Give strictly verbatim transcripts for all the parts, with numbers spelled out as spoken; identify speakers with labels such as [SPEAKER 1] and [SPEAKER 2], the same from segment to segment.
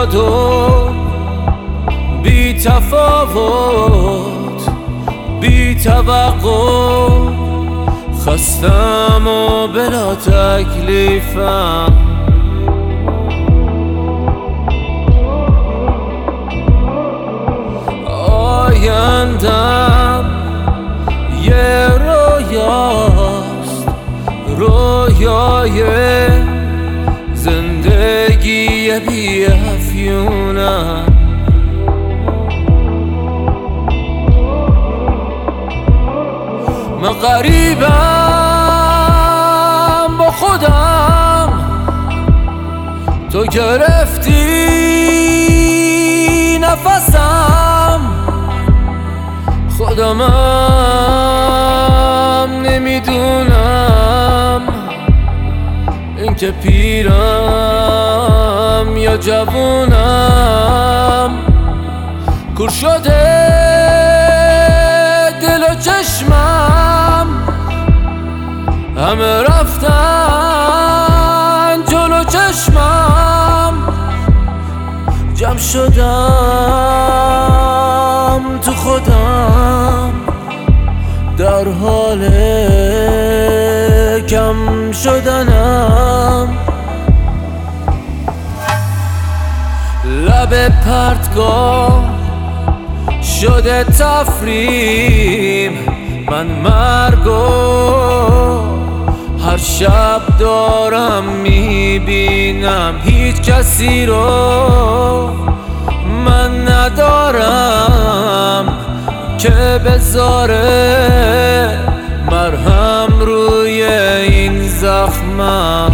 [SPEAKER 1] زیاد و بی تفاوت، بی توقع، خستم و بلا تکلیفم. آیندم یه رویاست، رویای زندگی بی افیونم. من غریبم با خودم، تو گرفتی نفسم. خودمم نمیدونم اینکه پیرم یا جوونم. کور شده دل و چشمم، همه رفتن جلو چشمم. جمع شدم تو خودم، در حال کم شدنم. لب پرتگاه شده تفریم، من مرگو هر شب دارم میبینم. هیچ کسی رو من ندارم که بذاره مرهم روی این زخمم.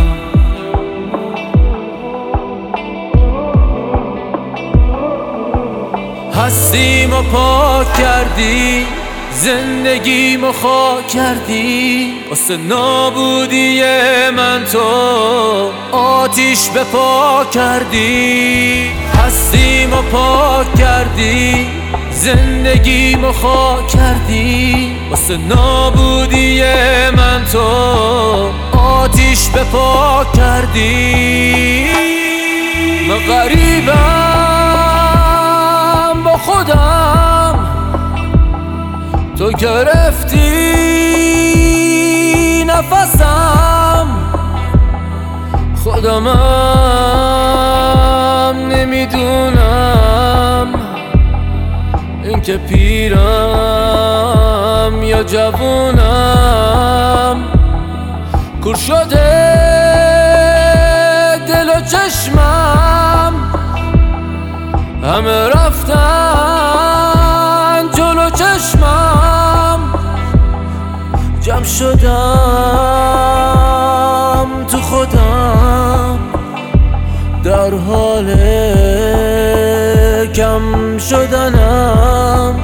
[SPEAKER 1] هستیمو پاک کردی، زندگیمو خاک کردی. واسه نابودی من تو آتیش به پا کردی. هستیمو پاک کردی، زندگیمو خاک کردی. واسه نابودی من تو آتیش به پا کردی. من غریبم با خودم، تو گرفتی نفسم. خودمم نمیدونم اینکه پیرم یا جوونم. کور شده دل و چشمم، همه رفتن جلو چشمم. جمع شدم تو خودم، در حال کم شدنم.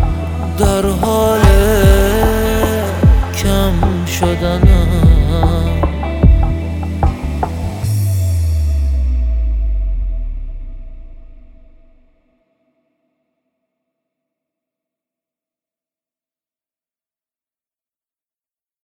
[SPEAKER 1] در حال کم شدنم.